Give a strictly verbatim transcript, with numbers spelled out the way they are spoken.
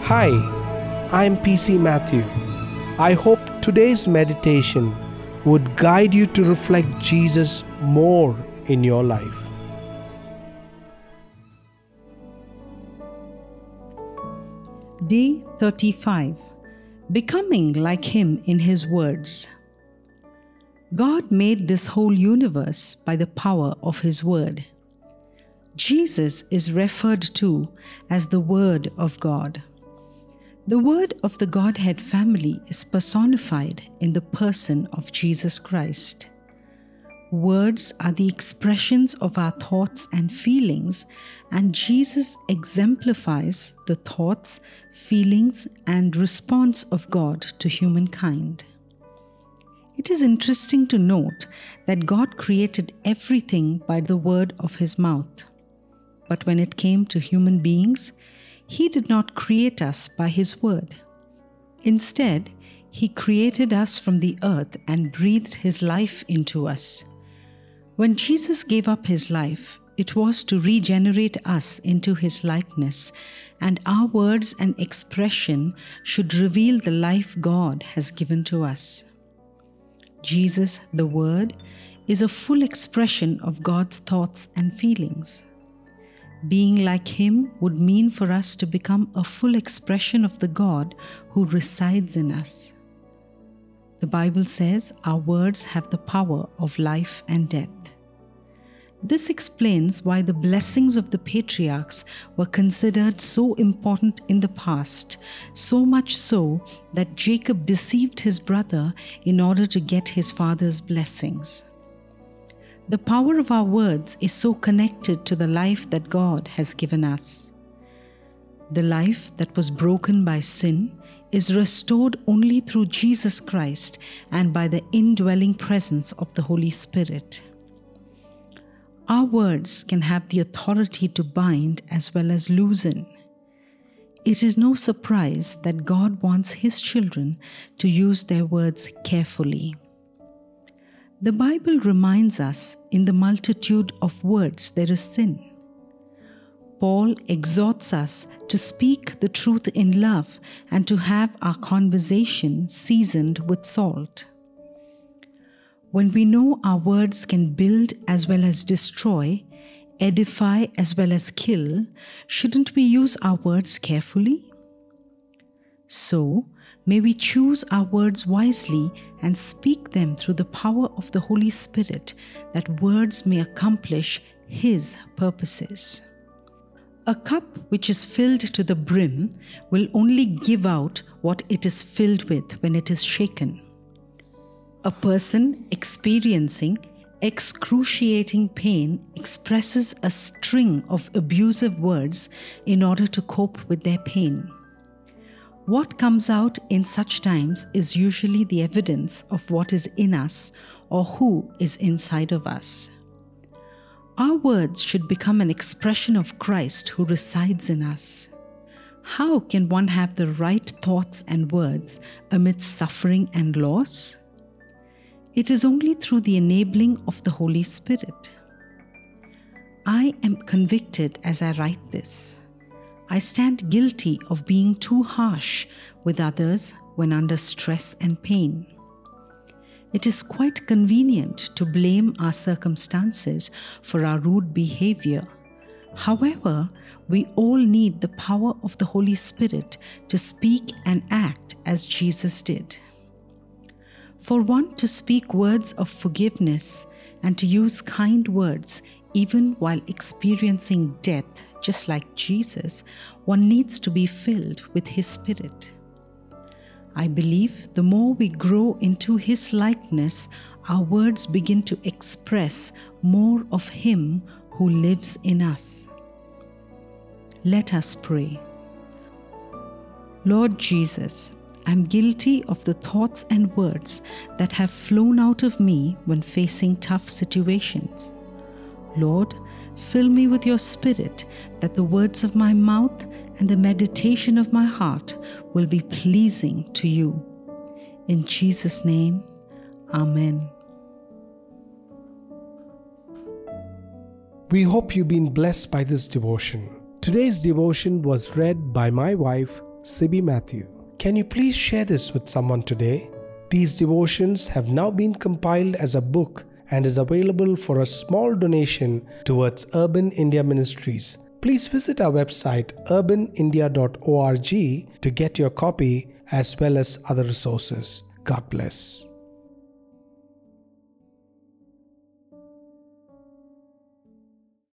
Hi, I'm P C Matthew. I hope today's meditation would guide you to reflect Jesus more in your life. Day thirty-five. Becoming like Him in His words. God made this whole universe by the power of His word. Jesus is referred to as the Word of God. The Word of the Godhead family is personified in the person of Jesus Christ. Words are the expressions of our thoughts and feelings, and Jesus exemplifies the thoughts, feelings, and response of God to humankind. It is interesting to note that God created everything by the word of His mouth. But when it came to human beings, He did not create us by His word. Instead, He created us from the earth and breathed His life into us. When Jesus gave up His life, it was to regenerate us into His likeness, and our words and expression should reveal the life God has given to us. Jesus, the Word, is a full expression of God's thoughts and feelings. Being like Him would mean for us to become a full expression of the God who resides in us. The Bible says our words have the power of life and death. This explains why the blessings of the patriarchs were considered so important in the past, so much so that Jacob deceived his brother in order to get his father's blessings. The power of our words is so connected to the life that God has given us. The life that was broken by sin is restored only through Jesus Christ and by the indwelling presence of the Holy Spirit. Our words can have the authority to bind as well as loosen. It is no surprise that God wants His children to use their words carefully. The Bible reminds us, in the multitude of words there is sin. Paul exhorts us to speak the truth in love and to have our conversation seasoned with salt. When we know our words can build as well as destroy, edify as well as kill, shouldn't we use our words carefully? So, may we choose our words wisely and speak them through the power of the Holy Spirit, that words may accomplish His purposes. A cup which is filled to the brim will only give out what it is filled with when it is shaken. A person experiencing excruciating pain expresses a string of abusive words in order to cope with their pain. What comes out in such times is usually the evidence of what is in us or who is inside of us. Our words should become an expression of Christ who resides in us. How can one have the right thoughts and words amidst suffering and loss? It is only through the enabling of the Holy Spirit. I am convicted as I write this. I stand guilty of being too harsh with others when under stress and pain. It is quite convenient to blame our circumstances for our rude behavior. However, we all need the power of the Holy Spirit to speak and act as Jesus did. For one to speak words of forgiveness and to use kind words even while experiencing death, just like Jesus, one needs to be filled with His Spirit. I believe the more we grow into His likeness, our words begin to express more of Him who lives in us. Let us pray. Lord Jesus, I'm guilty of the thoughts and words that have flown out of me when facing tough situations. Lord, fill me with your Spirit, that the words of my mouth and the meditation of my heart will be pleasing to you. In Jesus' name, Amen. We hope you've been blessed by this devotion. Today's devotion was read by my wife, Sibby Matthew. Can you please share this with someone today? These devotions have now been compiled as a book and is available for a small donation towards Urban India Ministries. Please visit our website urban india dot org to get your copy as well as other resources. God bless.